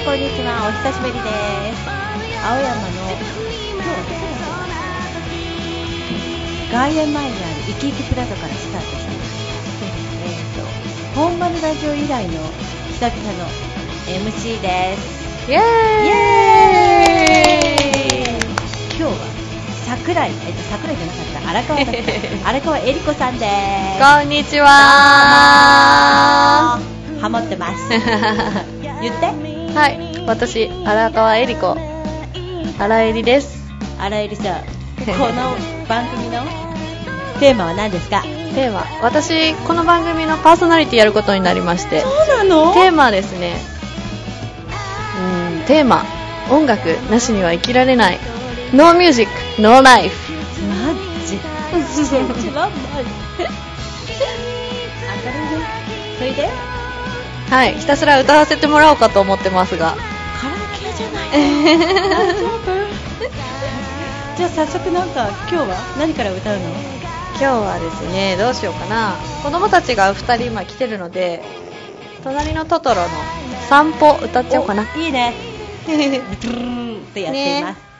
こんにちは、お久しぶりです。青山の外苑前にあるイキイキプラザからスタートしています。本丸ラジオ以来の久々の MC です。 イエーイ、 イエーイ。今日は桜井じゃなかった荒川さん荒川恵理子さんです。 こんにちは。 ハモってます言ってはい、私荒川恵理子、荒恵理です。 荒恵理さん、この番組のテーマは何ですか？ テーマ、私この番組のパーソナリティやることになりまして。 そうなの？ テーマですね、テーマ、音楽なしには生きられない。 No music, no life。 マジ信じらんない明るいね。それではい、ひたすら歌わせてもらおうかと思ってますが。 カラオケじゃない大丈夫？じゃあ早速今日は何から歌うの？ 今日はですね、どうしようかな。子供たちが2人今来てるので、隣のトトロの散歩歌っちゃおうかな。 いいねブトゥーンってやっています、ね。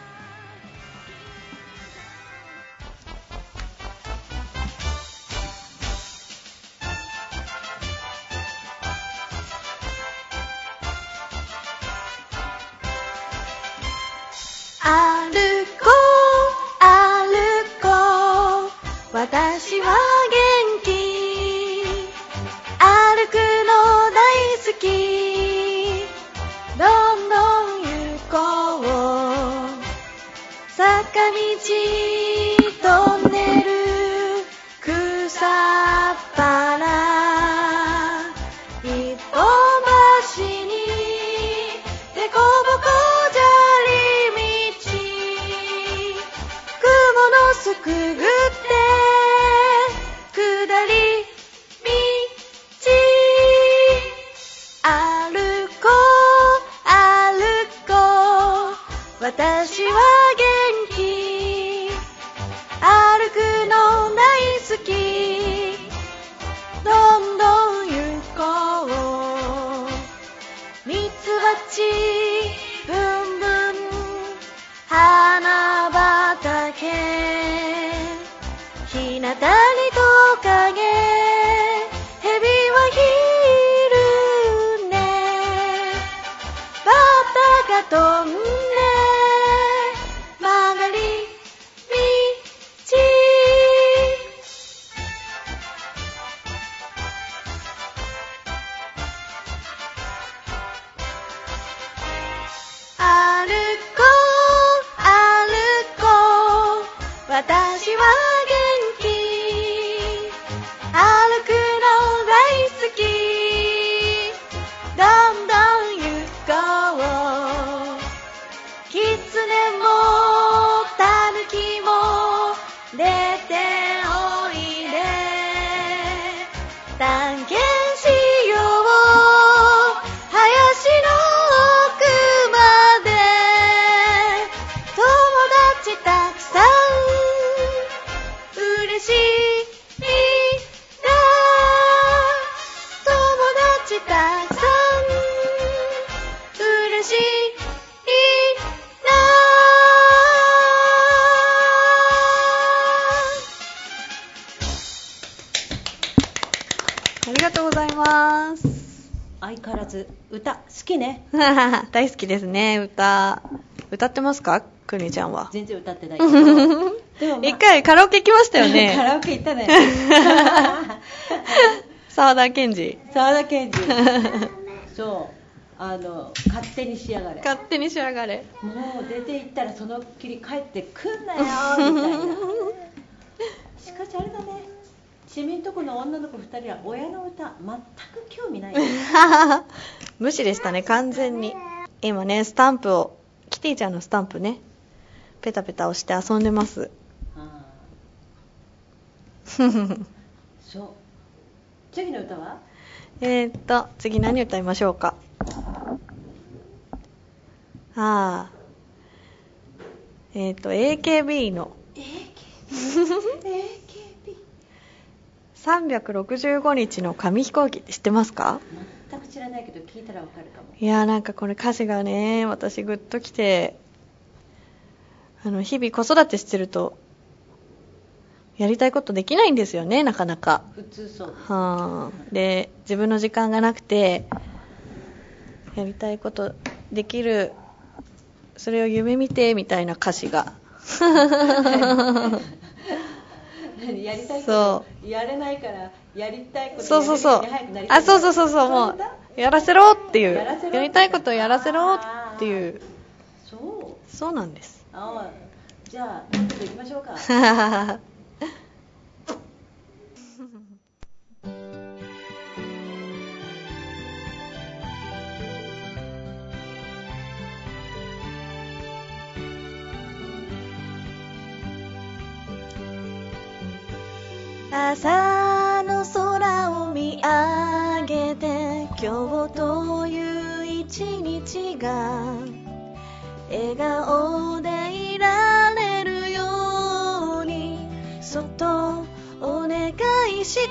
歩こう歩こう、私は元気、歩くの大好き、どんどん行こう、坂道トンネル草っぱら一本橋にでこぼこすくぐって下り道、歩こう歩こう、私は元気、歩くの大好き、どんどん行こう、ミツバチブンブン花畑、日向にトカゲ、ヘビはいるね、バタが飛んで曲がり道、歩こう私は元気、歩くの大好き、どんどん行こう、キツネもタヌキも出ておいで、探検しよう、林の奥まで、友達たくさん嬉しいな、友達たくさん嬉しいな。ありがとうございます。 相変わらず歌好きね大好きですね。歌ってますか、くにちゃんは？ 全然歌ってないけどでも、 一回カラオケ行きましたよねカラオケ行ったね沢田研二そう勝手にしやがれ、 勝手にしやがれ、 もう出て行ったらそのっきり帰ってくんなよみたいなしかしあれだね、市民とこの女の子2人は親の歌全く興味ない無視でしたね、完全に。今ね、スタンプを、キティちゃんのスタンプね、ペタペタ押して遊んでます。 そう。次の歌は？ 次何歌いましょうか。AKB の365日の紙飛行機って知ってますか？ 全く知らないけど聞いたらわかるかも。 いやなんかこれ歌詞がね私グッときて、日々子育てしてるとやりたいことできないんですよね、なかなか。 普通そうです、 で自分の時間がなくてやりたいことできる、それを夢見てみたいな歌詞がやりたいことやれないからやりたいことそうそうそう、 早くなりたい。 あ、そうそうそうそう、もうやらせろっていう、やりたいことをやらせろっていう、そうなんです。 じゃあちょっと行きましょうか。 朝の空を見上げて今日という一日が笑顔でいられるようにそっとお願いした。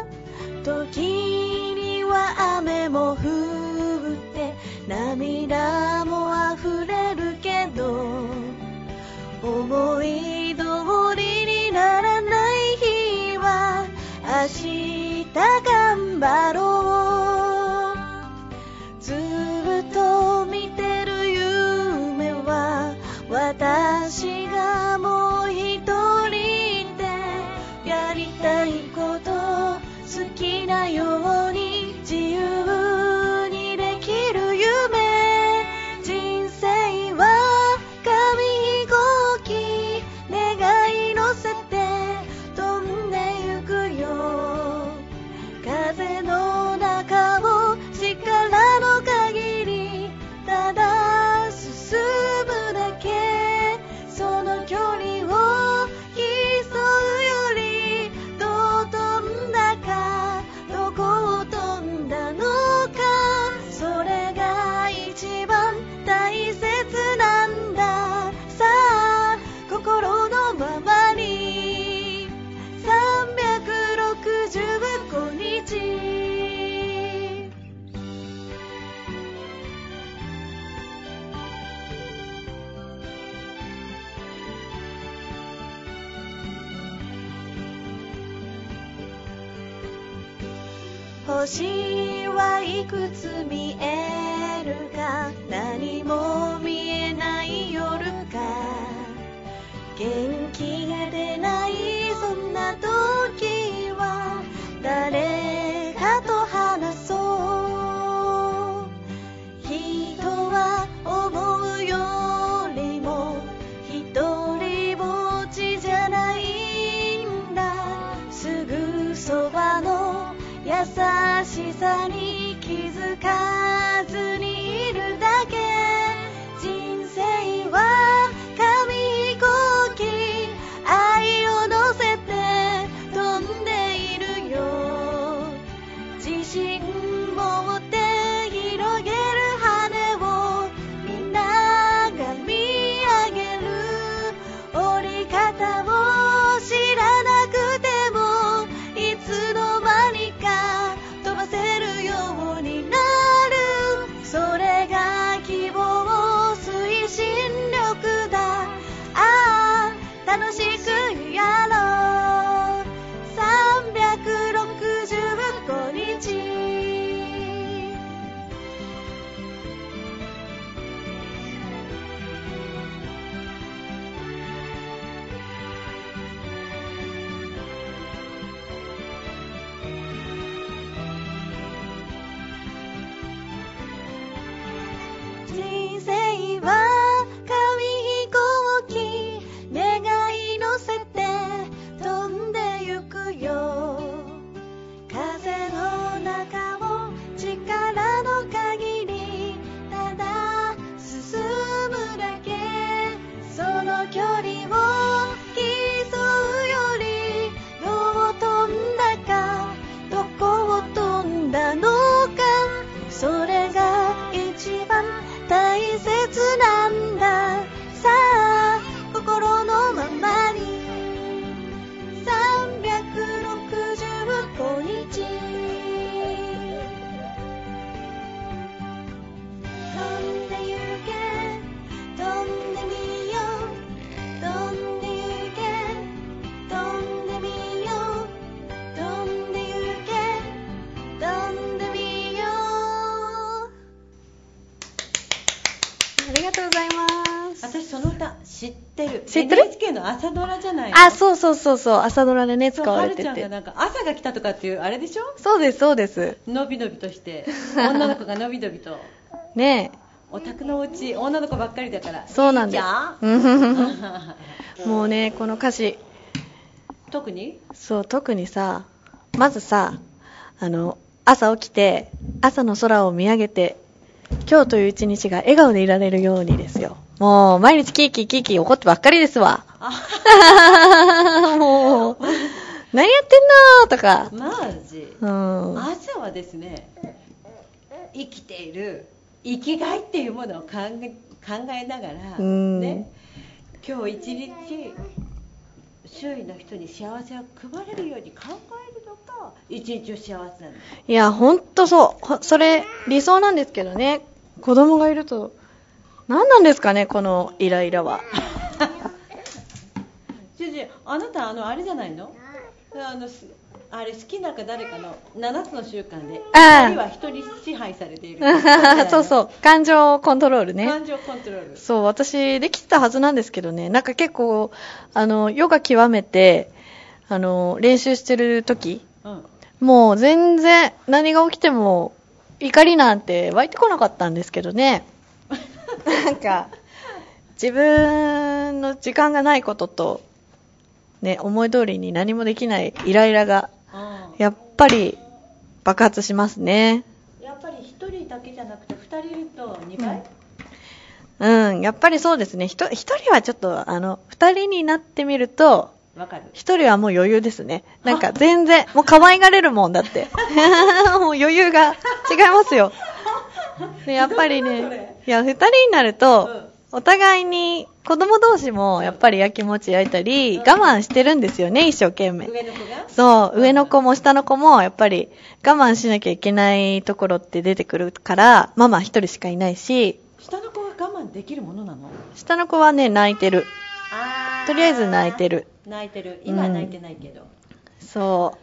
時には雨も降って涙も溢れるけど思い通りにならない日は明日頑張ろう。ずっと見てる夢は私がもう一人でやりたいこと好きなように自由にできる夢。人生は紙飛行機願い乗せて飛んでゆくよ。風の中を力の限りただ進むだけ。その距離を競うよりどう飛んだかどこを飛んだのか、それが一番大切なんだ。さあ心のままに365日。星はいくつ見えるか、何も見えない夜か、元気が出ないそんな時は誰かと話そう。人は思うよりも一人ぼっちじゃないんだ。すぐそばの優しさに気づかずにいるだけ。人生は紙飛行機愛を乗せて飛んでいるよ。自信持って広げる羽をみんなが見上げる。折り方を知らなくてもいつの間にか飛ばせるようになる。それが希望推進力だ。ああ楽しくやろう365日。人生は紙飛行機願い乗せて飛んでゆくよ。風の中を力の限りただ進むだけ。その距離を競うよりどう飛んだかどこを飛んだのか、それが一番大切なんだ。さあ心のままに365日。 私その歌知ってる。 知ってる？ NHK の朝ドラじゃないの？ あ、そうそうそうそう、朝ドラでね使われてて。 はるちゃんがなんか朝が来たとかっていうあれでしょ？ そうですそうです。 のびのびとして女の子がのびのびとねえ。 お宅のお家女の子ばっかりだから。 そうなんです。 いいじゃんもうね、この歌詞特にさ、まずさ、朝起きて朝の空を見上げて、今日という一日が笑顔でいられるようにですよ。もう毎日キーキーキーキー怒ってばっかりですわ。もう何やってんのとか。 マジ、朝はですね、生きている生きがいっていうものを考えながら、ね、今日一日周囲の人に幸せを配れるように考えるのが一日を幸せなの。 いや、ほんとそう。それ理想なんですけどね。子供がいると何なんですかね、このイライラは。 あなたあれじゃないの？あれ好きなか誰かの7つの習慣で2人は人に支配されている。 そうそう、感情コントロールね。 感情コントロール。 そう、私できてたはずなんですけどね、なんか結構ヨガ極めて練習してる時、もう全然何が起きても怒りなんて湧いてこなかったんですけどね。なんか自分の時間がないこととね、思い通りに何もできないイライラがやっぱり爆発しますね。 やっぱり1人だけじゃなくて2人いると2倍？ やっぱりそうですね。1人はちょっと2人になってみるとわかる。 1人はもう余裕ですね。なんか全然もう可愛がれるもんだって。もう余裕が違いますよ。でやっぱりね、いや2人になると、お互いに子供同士もやっぱりやきもち焼いたり我慢してるんですよね、一生懸命。 上の子が？ そう、上の子も下の子もやっぱり我慢しなきゃいけないところって出てくるから、ママ一人しかいないし。 下の子は我慢できるものなの？ 下の子はね、泣いてる。とりあえず泣いてる。 今は泣いてないけど。 そう。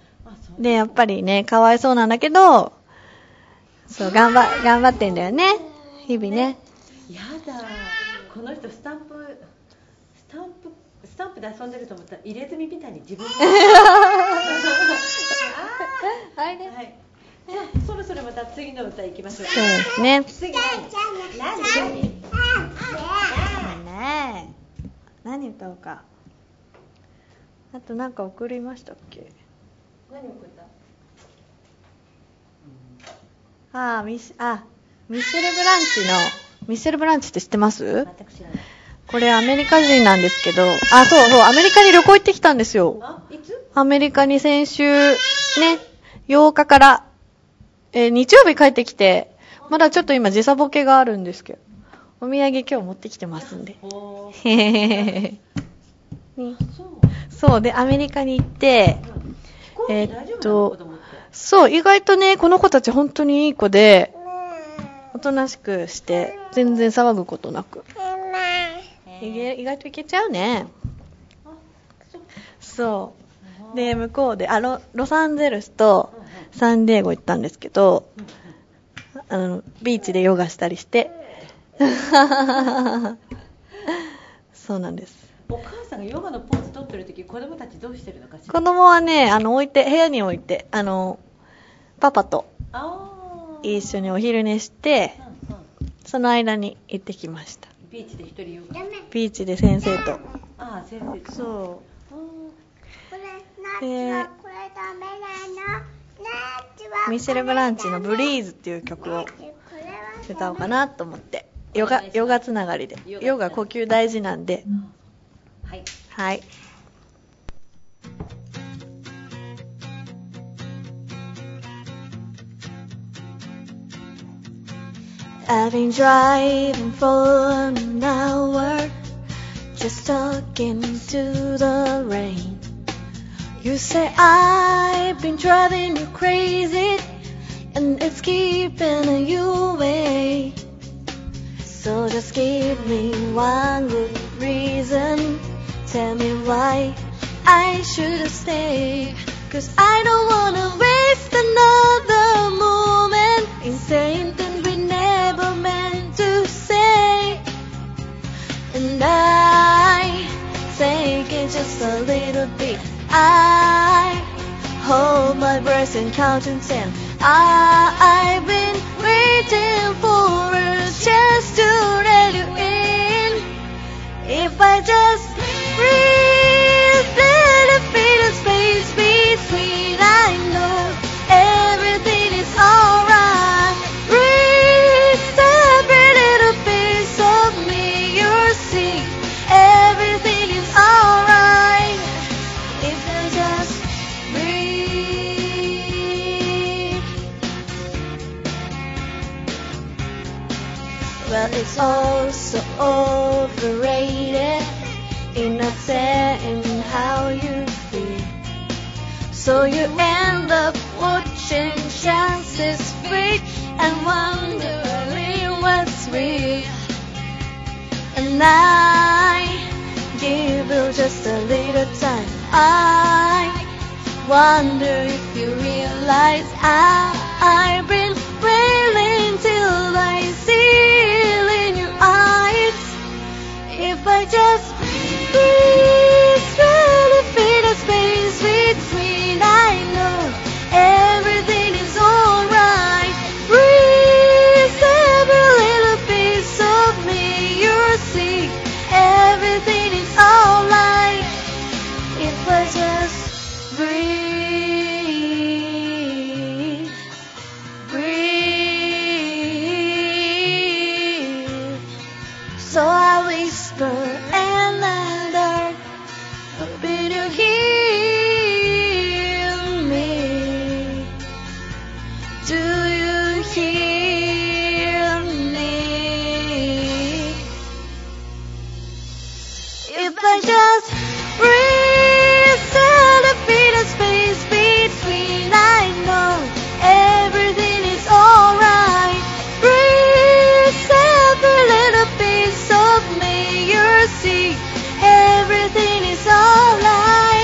で、やっぱりね、かわいそうなんだけど、そう、頑張ってんだよね、日々ね。 やだ、この人スタンプで遊んでると思ったら入れ墨みたいに自分ではい。じゃあそろそろまた次の歌いきましょう。 そうですね。 次何歌おうか。あとなんか送りましたっけ？ 何送った？ ミシェル・ブランチのミシェル・ブランチって知ってます？ 全く知らない。 これアメリカ人なんですけど、そうアメリカに旅行行ってきたんですよ。 いつ？ アメリカに先週ね、8日から、日曜日帰ってきて、まだちょっと今時差ボケがあるんですけど、お土産今日持ってきてますんで。そうでアメリカに行って、そう意外とね、この子たち本当にいい子で、おとなしくして全然騒ぐことなく、意外といけちゃうね。そうで向こうでロサンゼルスとサンディエゴ行ったんですけど、ビーチでヨガしたりしてそうなんです。 お母さんがヨガのポーズ取ってる時、子供たちどうしてるのかしら？ 子供はね、部屋に置いて、パパと一緒にお昼寝して、その間に行ってきました。 ビーチで一人ヨガ？ ビーチで先生と。 先生と。 そう。で、ミシェル・ブランチのブリーズっていう曲を歌おうかなと思って。ヨガつながりで。ヨガ呼吸大事なんで。はい。I've been driving for an hour, just talking to the rain. You say I've been driving you crazy, and it's keeping you away. So just give me one good reason, tell me why I should stay. 'Cause I don't wanna waste another moment in saying things we never meant to say. And and counting 10. I've been waiting for a chance to let you in. If I just breathe, little bit of space between, I know everything is alright. Breathe every little piece of me, you'll see everything is alright. If I just breathe. Well, it's all so overrated in not saying how you feel. So you end up watching chances fade and wondering what's real. And I give you just a little time. I wonder if you realize I've been waiting till I see it in your eyes. If I just breathe, really feel the space between, I know everything is alright. Breathe every little piece of me, you'll see everything is alright. If I just breathe, breathe. So I whisper and under, hoping you hear me. Do you hear me? If I just breathe, set a bit of space between, I know everything is alright. Breathe every little piece of me, you'll see everything is alright.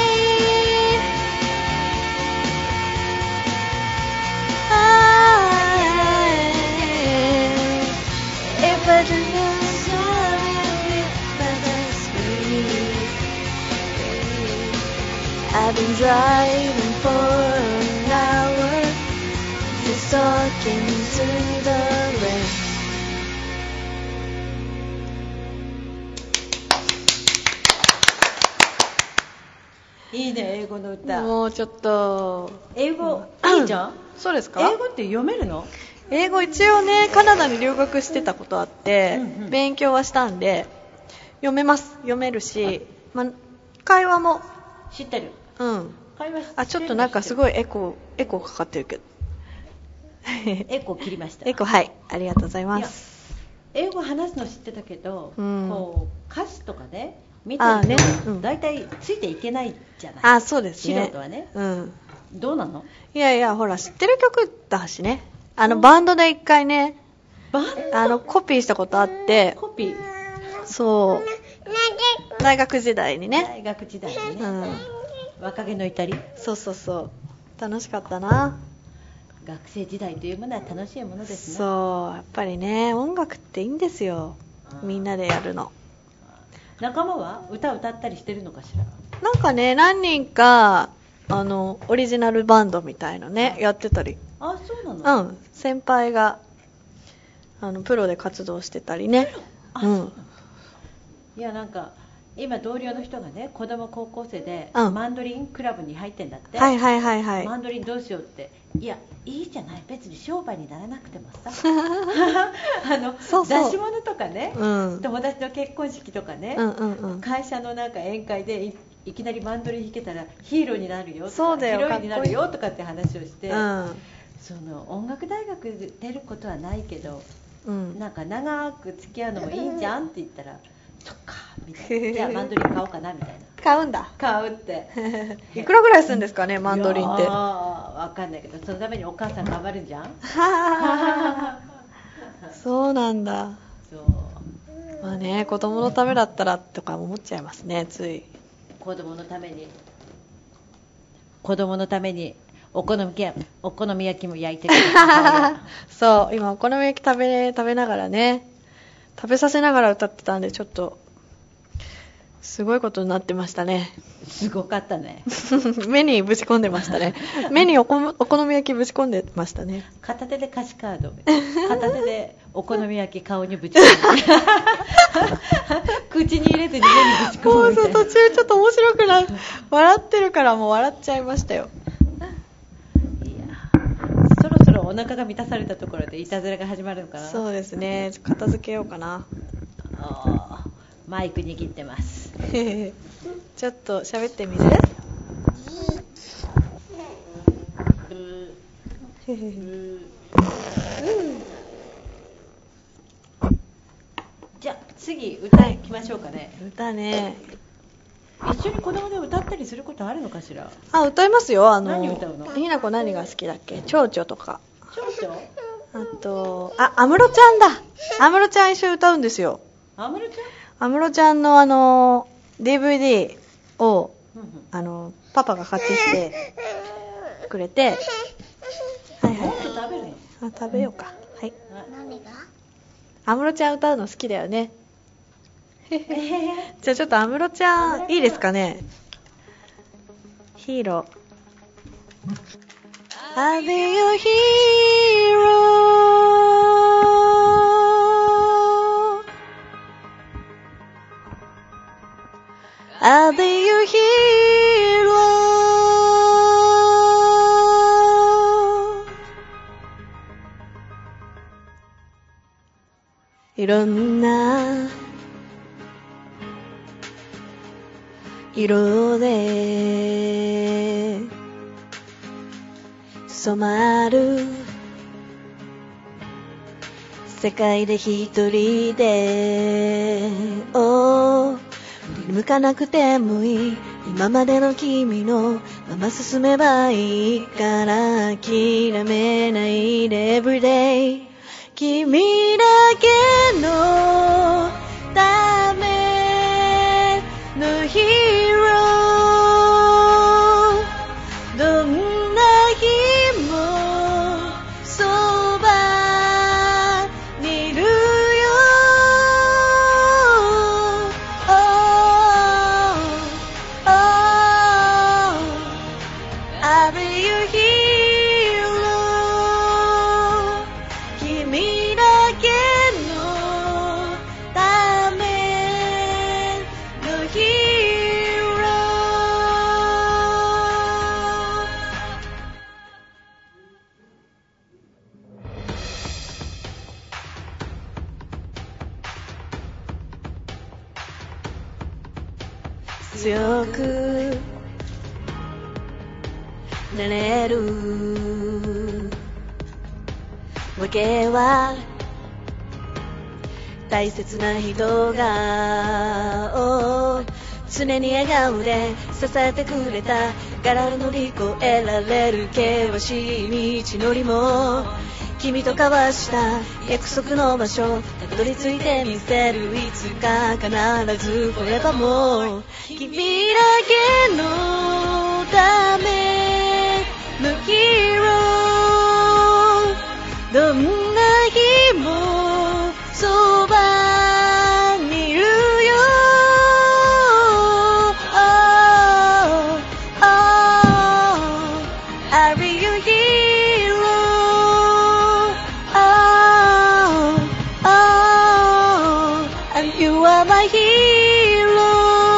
If I just I've been driving for an hour, just talking to the rain. いいね、英語の歌。 もうちょっと英語いいじゃん。 そうですか？ 英語って読めるの？ 英語一応ね、カナダに留学してたことあって、勉強はしたんで読めます。読めるし、会話も知ってる。 うん。 会話知ってる。 あ、ちょっとなんかすごいエコーかかってるけど。 エコー切りました。 エコー、はい、ありがとうございます。 英語話すの知ってたけど、こう歌詞とかね見てるとだいたいついていけないじゃない。 あ、そうですね。 素人はね。どうなの？ いやいや、ほら知ってる曲だしね。バンドで一回ね、コピーしたことあって。 コピー。 そう。大学時代にね。 大学時代にね。若気の至り。 そうそうそう。楽しかったな。 学生時代というものは楽しいものですね。 そう、やっぱりね、音楽っていいんですよ。みんなでやるの。 仲間は歌ったりしてるのかしら？ なんかね、何人かオリジナルバンドみたいのね、やってたり。 あ、そうなの？ 先輩がプロで活動してたりね。 いや、なんか今同僚の人がね、子供高校生でマンドリンクラブに入ってんだって。 はいはいはいはい。 マンドリンどうしようって。いや、いいじゃない、別に商売にならなくてもさそうそう、 出し物とかね、友達の結婚式とかね、会社のなんか宴会でいきなりマンドリン弾けたらヒーローになるよとか、 そうだよ、 ヒロインになるよとかって話をして、 その音楽大学で出ることはないけど、なんか長く付き合うのもいいんじゃんって言ったら、そっかみたいな、じゃあマンドリン買おうかなみたいな。 買うんだ。 買うっていくらぐらいするんですかね、マンドリンって。 わかんないけど、そのためにお母さん頑張るんじゃん。 そうなんだ。 そう、 まあね、子供のためだったらとか思っちゃいますね、つい。 子供のためにお好み焼きも焼いてる。 そう、今お好み焼き食べながらね、食べさせながら歌ってたんで、ちょっとすごいことになってましたね。 すごかったね。 目にぶち込んでましたね。目にお好み焼きぶち込んでましたね。 片手で歌詞カード、片手でお好み焼き顔にぶち込む口に入れずに目にぶち込むみたいな。 途中ちょっと面白くない。笑ってるからもう笑っちゃいましたよ。 いや、そろそろお腹が満たされたところでいたずらが始まるのかな。 そうですね、片付けようかな。 マイク握ってます。 ちょっと喋ってみる？ じゃあ次歌いきましょうかね。 歌ね。 一緒に子供で歌ったりすることあるのかしら。 歌いますよ。 何歌うの？ ひなこ何が好きだっけ？蝶々とか。 蝶々？ あと安室ちゃんだ。安室ちゃん一緒に歌うんですよ。 安室ちゃん？ 安室ちゃんのDVD をパパが買ってきてくれて、はいはい。 食べるの？ 食べようか。はい。 何が？ 安室ちゃん歌うの好きだよね。じゃあちょっと安室ちゃんいいですかね。ヒーロー。I'll be your hero.I'll be your hero. いろんな色で染まる世界で一人で向かなくてもいい今までの君のまま進めばいいから諦めないで Everyday 君だけのためのヒーローどんな日もそばにいるよI'll be your hero 君だけのためのヒーロー強くなれるわけは大切な人が常に笑顔で支えてくれたから乗り越えられる険しい道のりも君と交わした約束の場所たどり着いてみせるいつか必ず Forever も君だけのためのヒーローどんな日もそばにいるよ I'll be your hero and you are my hero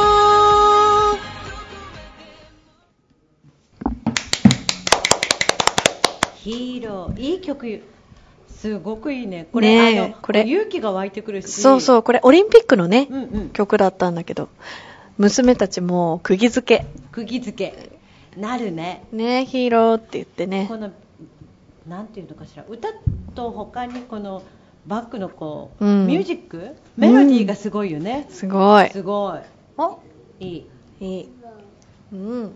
ヒーロー、いい曲、すごくいいね。これ、 ねこれ勇気が湧いてくるし。 そうそう、これオリンピックのね、 うんうん、 曲だったんだけど娘たちも釘付けなるね。 ねヒーローって言ってねこのなんていうのかしら、歌と他にこのバックのこう、ミュージックメロディーがすごいよね。 すごいすごい。 おいいいうん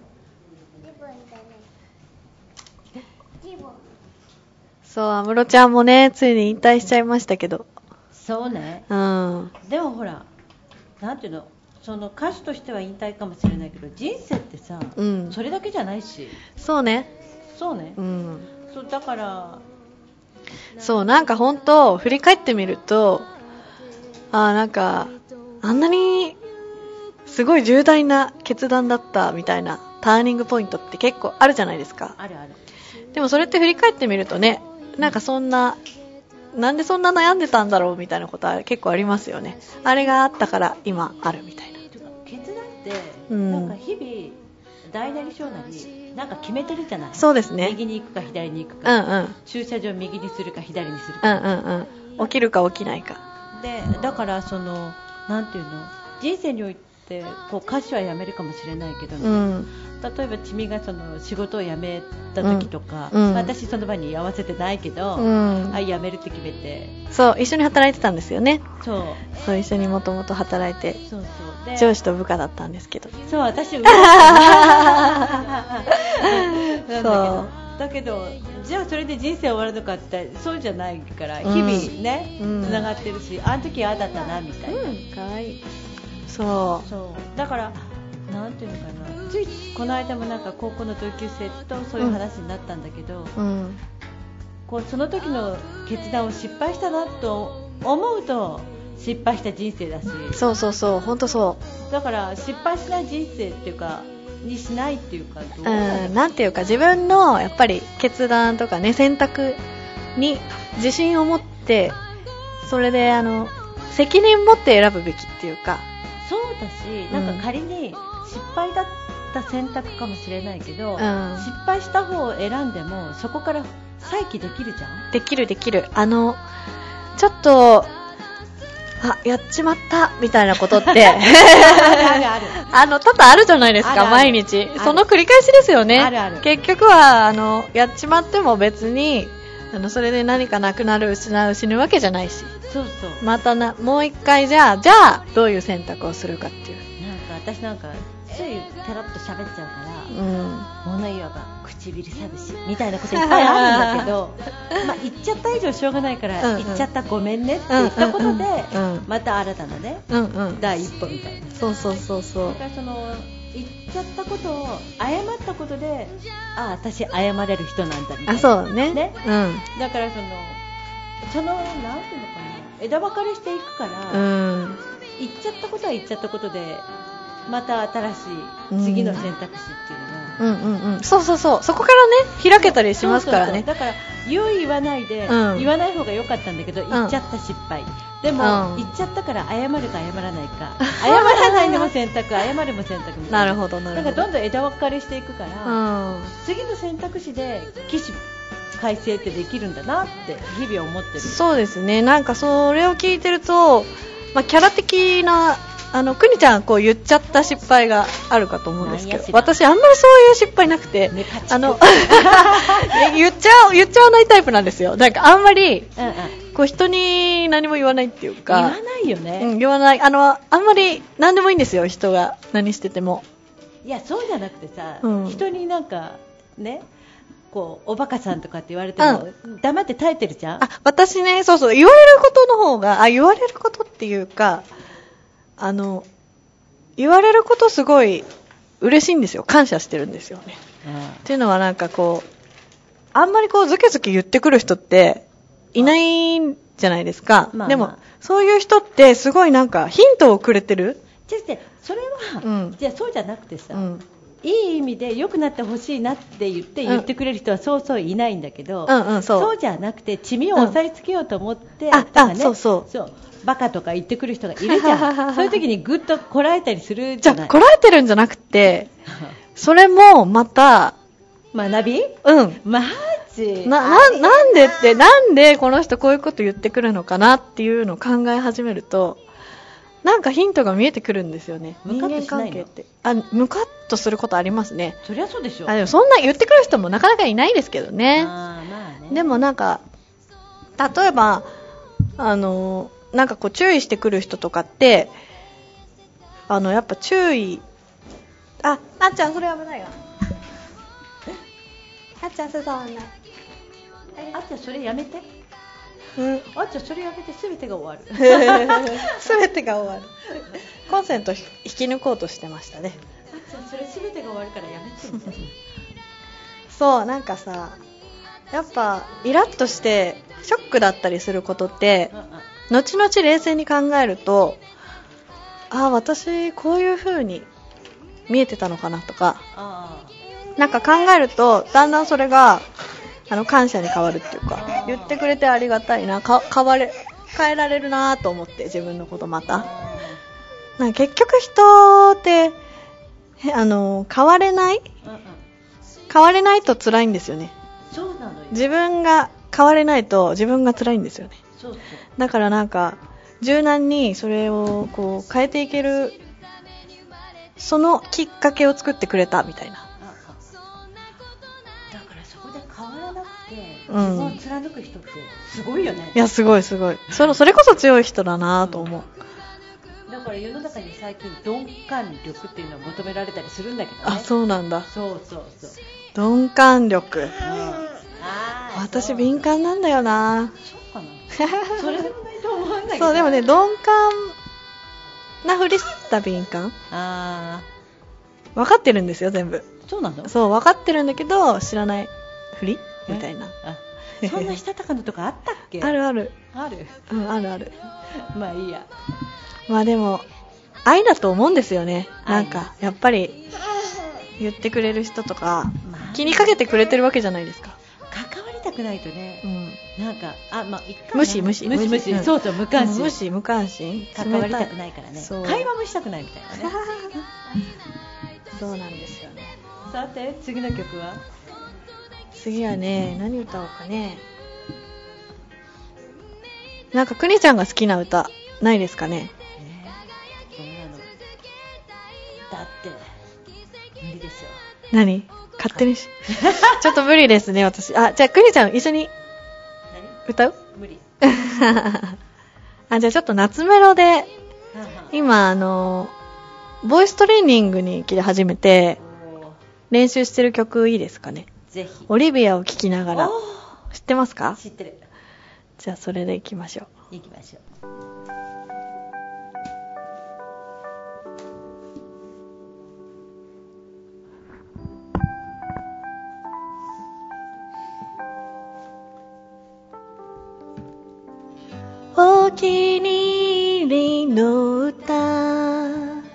そう安室ちゃんもねついに引退しちゃいましたけどそうね。 うんでもほらなんていうの、その歌手としては引退かもしれないけど人生ってさ、 うん、 それだけじゃないし。 そうねそうね、 うん、 そうだからそうなんか本当振り返ってみるとなんかあんなにすごい重大な決断だったみたいなターニングポイントって結構あるじゃないですか。 あるある。 でもそれって振り返ってみるとね、なんかなんでそんな悩んでたんだろうみたいなことは結構ありますよね。あれがあったから今あるみたいな。 決断ってなんか日々大なり小なりなんか決めてるじゃない。 そうですね。 右に行くか左に行くか、駐車場右にするか左にするか、 起きるか起きないかで、だからなんていうの、人生においてこう歌手は辞めるかもしれないけど、例えばチミが仕事を辞めた時とか、私その場に居合わせてないけど、辞めるって決めて、 そう一緒に働いてたんですよね。 そう一緒にもともと働いて、 で上司と部下だったんですけど、 そう私上だけどじゃあそれで人生終わるのかってそうじゃないから日々ね、つながってるし、あの時ああだったなみたいな、 かわいい。そうだからなんていうのかな、ついこの間もなんか高校の同級生とそういう話になったんだけど、こうその時の決断を失敗したなと思うと失敗した人生だし、 そう本当そう。 だから失敗しない人生っていうかにしないっていうか、 なんていうか自分のやっぱり決断とかね、選択に自信を持って、それで責任持って選ぶべきっていうか。 そうだし、なんか仮に失敗だった選択かもしれないけど、失敗した方を選んでもそこから再起できるじゃん。 できるちょっとやっちまったみたいなことってある多々あるじゃないですか。毎日その繰り返しですよね。結局はやっちまっても別にそれで何かなくなる、失う、死ぬわけじゃないし、またもう一回じゃあどういう選択をするかっていう。 私なんかついテロッと喋っちゃうから、物言わば唇寂しみたいなこといっぱいあるんだけど言っちゃった以上しょうがないから、言っちゃったごめんねって言ったことで、また新たなね、第一歩みたいな。 そうだから言っちゃったことを謝ったことで、私謝れる人なんだみたいな。 そうね。 だからなんていうのかな、枝分かれしていくから、言っちゃったことは言っちゃったことでまた新しい次の選択肢っていうのが、 そこからね開けたりしますからね。 だから言わないで、言わない方が良かったんだけど、言っちゃった失敗でも、言っちゃったから謝るか謝らないか謝らないのも選択、謝るも選択みたいな。 なるほどだからどんどん枝分かれしていくから、次の選択肢で起死回生ってできるんだなって日々思ってる。 そうですね。なんかそれを聞いてると、キャラ的なくにちゃん言っちゃった失敗があるかと思うんですけど、私あんまりそういう失敗なくて、言っちゃわないタイプなんですよ。なんかあんまり、人に何も言わないっていうか。 言わないよね。 言わない。あんまり何でもいいんですよ、人が何してても。 いや、そうじゃなくてさ、人になんかね、おバカさんとかって言われても、黙って耐えてるじゃん。 私ね、言われることの方が、言われることっていうか、言われることすごい嬉しいんですよ。感謝してるんですよね。っていうのはなんかあんまりズケズケ言ってくる人っていないんじゃないですか。でもそういう人ってすごいなんかヒントをくれてる。 それは、じゃあそうじゃなくてさ、いい意味で良くなってほしいなって言ってくれる人はそういないんだけど、そうじゃなくて地味を押さえつけようと思って、バカとか言ってくる人がいるじゃん。そういう時にグッとこらえたりするじゃない。 こらえてるんじゃなくてそれもまた学び？マジ？ なんでこの人こういうこと言ってくるのかなっていうのを考え始めると、なんかヒントが見えてくるんですよね。 人間関係って。 ムカッとすることありますね。 そりゃそうでしょ。 でもそんな言ってくる人もなかなかいないですけどね。でもなんか例えばなんか注意してくる人とかってやっぱ注意、あっちゃんそれ危ないわ。あっちゃんそれ触んない。 あっちゃんそれやめて。あっちゃんそれやめて、全てが終わる。 全てが終わる。コンセント引き抜こうとしてましたね。 あっちゃんそれ全てが終わるからやめてみたいな。 そうなんかさ、やっぱイラッとしてショックだったりすることって、後々冷静に考えると私こういう風に見えてたのかなとか、なんか考えるとだんだんそれが感謝に変わるっていうか、言ってくれてありがたいな、変えられるなと思って、自分のことまたなんか結局人って変われないと辛いんですよね。 そうなのよ。 自分が変われないと自分が辛いんですよね。 そうだからなんか柔軟にそれをこう変えていける、そのきっかけを作ってくれたみたいな。 だからそこで変わらなくて自分を貫く人ってすごいよね。 いや、すごいそれこそ強い人だなと思う。 だから世の中に最近鈍感力っていうのを求められたりするんだけどね。 そうなんだ。 そう鈍感力、私敏感なんだよな。 そうかなそれでもないと思うんだけど。 そう、でもね、鈍感なふりした敏感、分かってるんですよ全部。 そうなの？ そう、分かってるんだけど知らないふりみたいな。 そんなしたたかなとかあったっけ？ あるある。 ある？ あるある。 まあいいや。 まあでも愛だと思うんですよね。なんかやっぱり言ってくれる人とか、気にかけてくれてるわけじゃないですか。 関わりたくないとね、なんか無視、 そうそう、無関心、 無関心、 関わりたくないからね、会話もしたくないみたいなねそうなんですよね。 さて次の曲は？ 次はね、何歌おうかね。なんかくにちゃんが好きな歌ないですかね？ そんなのだって無理でしょ。 何？勝手にちょっと無理ですね、私。じゃあくにちゃん一緒に歌う？ 無理じゃあちょっと夏メロで今ボイストレーニングに来て初めて練習してる曲いいですかね？ ぜひ。 オリビアを聴きながら。知ってますか？ 知ってる。 じゃあそれでいきましょう。 いきましょう。 お気に入りの歌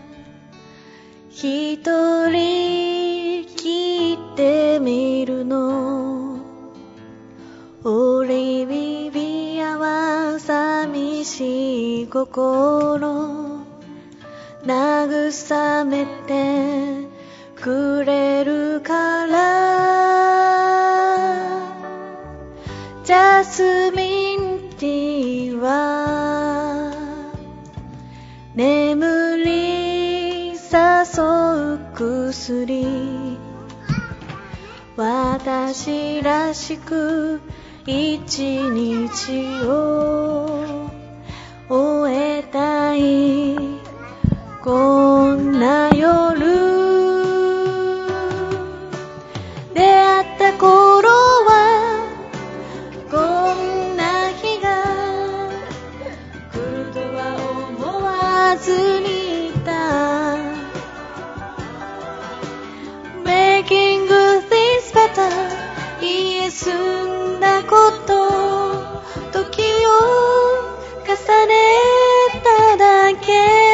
一人聞いてみるの。オリビアは寂しい心慰めてくれるから。ジャスミンティーは眠り誘う薬。私らしく一日を終えたいこんな夜。出会った頃はこんな日が来るとは思わずにいた。 Making good things better 言え済んだこと時を重ねただけ。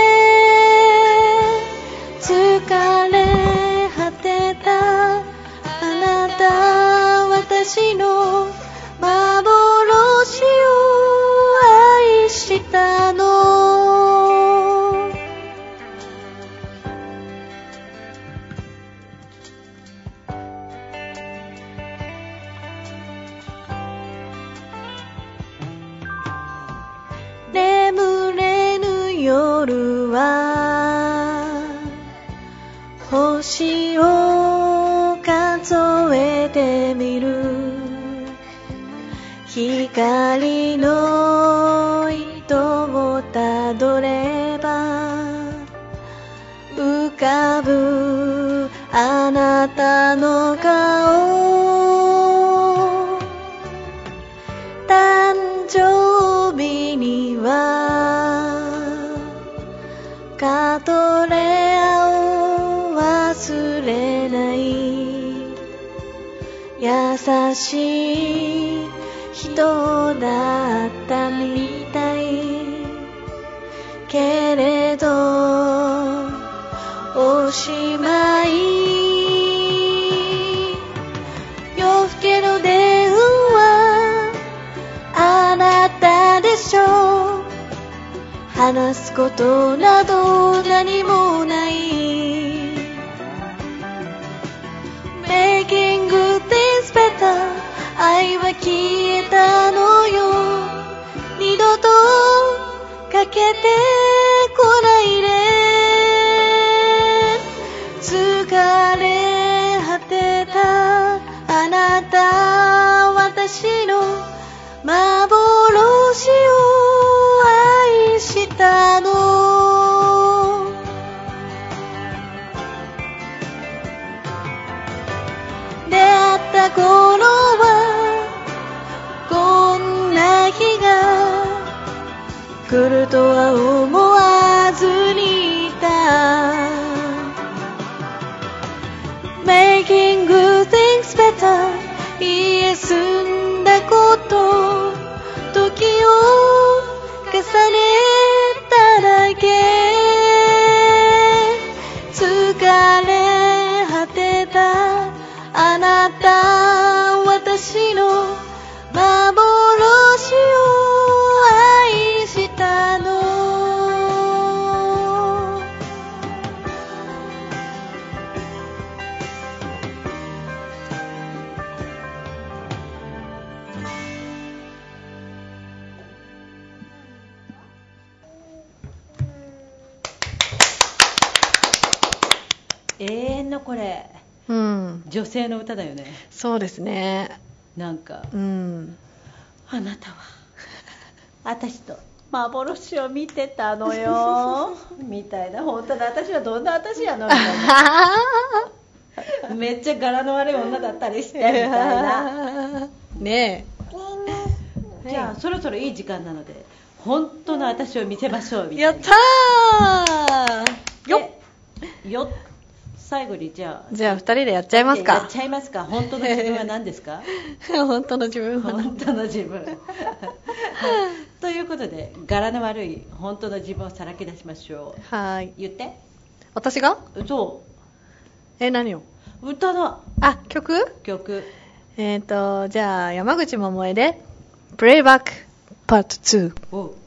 疲れ果てたあなた私の幻を愛したの。眠れぬ夜は星を数えてみる。光の糸をたどれば浮かぶあなたの顔。誕生日にはカトレアを忘れない。優しい人だったみたいけれど話すことなど何もない。 Making good things better 愛は消えたのよ。二度とかけてこないで。疲れ果てたあなた、私の幻を愛したの。出会った頃はこんな日が来るとは思わずにいた。 Making good things better 言え済んだこと、時を重ねただけ。疲れ果てたあなた、私の幻を愛したの。 永遠のこれ、 うん、 女性の歌だよね。 そうですね。 なんか、 うん、 あなたは私と幻を見てたのよみたいな。本当だ、私はどんな私やのみたいなめっちゃ柄の悪い女だったりしてみたいなねえ。じゃあそろそろいい時間なので本当の私を見せましょうみたいな。 やったーよっ。最後にじゃあ 2人でやっちゃいますか。 やっちゃいますか。本当の自分は何ですか本当の自分は本当の自分ということで、柄の悪い本当の自分をさらけ出しましょう。 はい。 言って。 私が？ そう。 何を？ 歌だ。 あ、曲。じゃあ山口百恵でプレイバックパート2。 おう。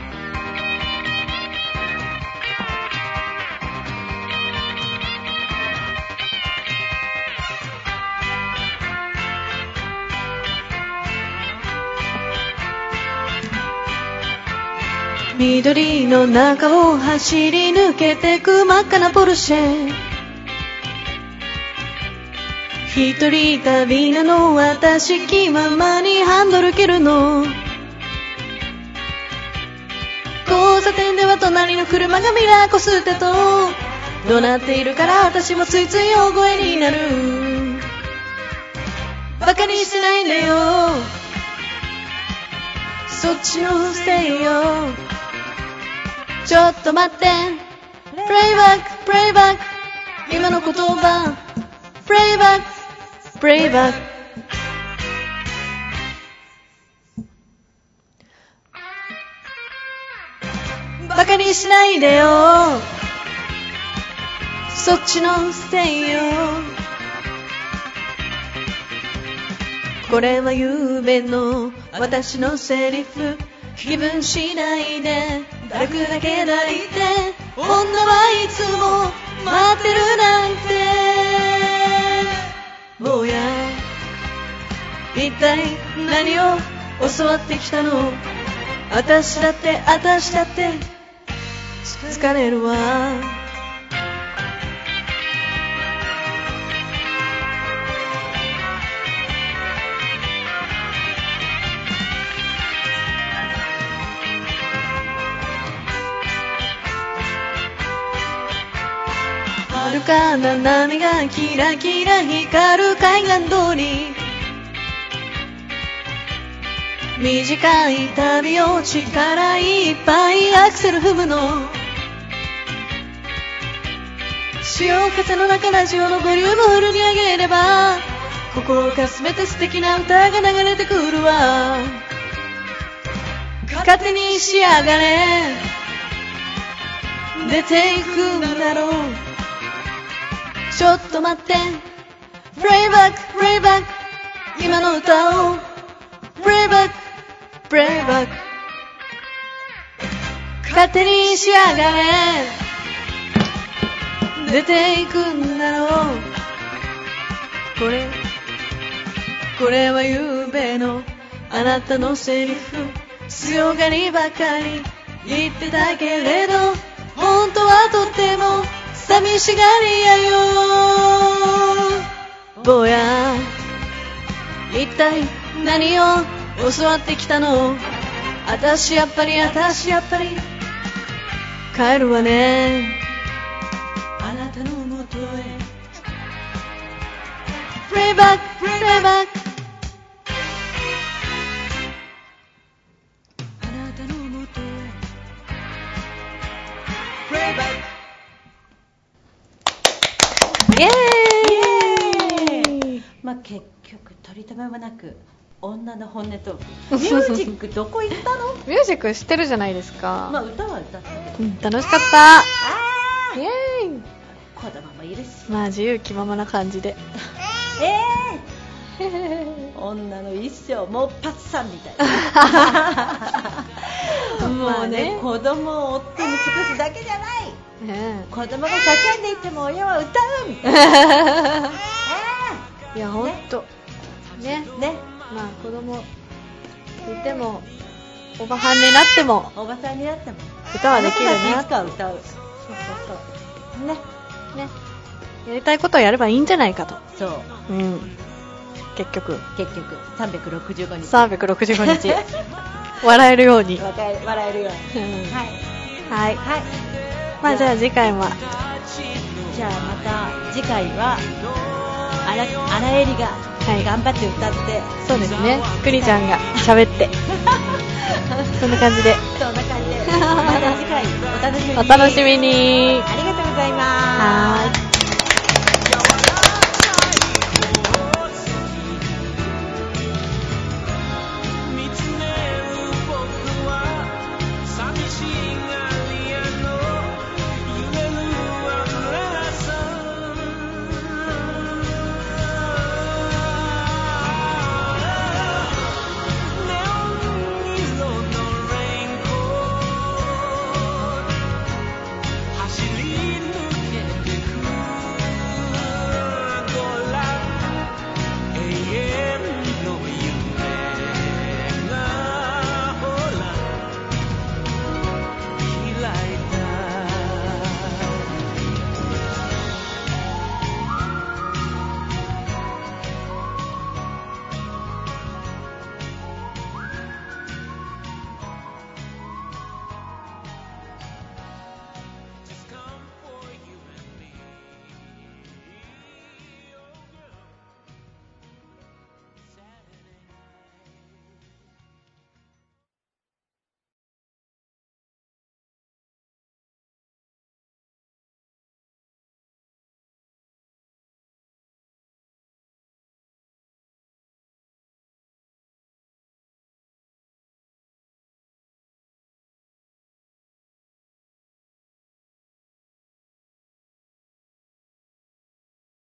緑の中を走り抜けてく真っ赤なポルシェ。一人旅なの私、気ままにハンドル切るの。交差点では隣の車がミラーこすってと怒鳴っているから、私もついつい大声になる。バカにしないでよ、そっちのせいよ。ちょっと待って、プレイバックプレイバック、今の言葉プレイバックプレイバック。バカにしないでよ、そっちのせいよ。これは夕べの私のセリフ、気分次第で歩くだけ抱いて、女はいつも待ってるなんて。坊や、一体何を教わってきたの。私だって疲れるわ。遥かな波がキラキラ光る海岸通り、短い旅を力いっぱいアクセル踏むの。潮風の中ラジオのボリュームをフルに上げれば、心かすめて素敵な歌が流れてくるわ。勝手にしやがれ、出ていくんだろう。ちょっと待って、プレイバックプレイバック、今の歌をプレイバックプレイバック。 勝手にしやがれ出ていくんだろうこれは夕べのあなたのセリフ強がりばかり言ってたけれど本当はとっても寂しがり屋よ坊や一体何を教わってきたの私やっぱり帰るわねあなたのもとへプレイバックあなたのもとへプレイバックイエーイまあ結局取り留めもなく女の本音とミュージックどこ行ったのミュージック知ってるじゃないですか。 まあ歌は歌ったけど、 楽しかったイエーイ子供もいるしまあ自由気ままな感じで女の一生もうパッサンみたいなもうね、子供を夫に尽くすだけじゃない、子供が叫んでいても親は歌うみたいないやほんとねまあ子供いてもおばはんになってもおばさんになっても歌はできるねいつか歌うそうねやりたいことをやればいいんじゃないかとそう結局 365日笑えるように笑えるようにはいまあじゃあ次回はじゃあまた次回は荒エリが頑張って歌って、 そうですねくにちゃんが喋ってそんな感じでまた次回お楽しみにありがとうございます。 はーい。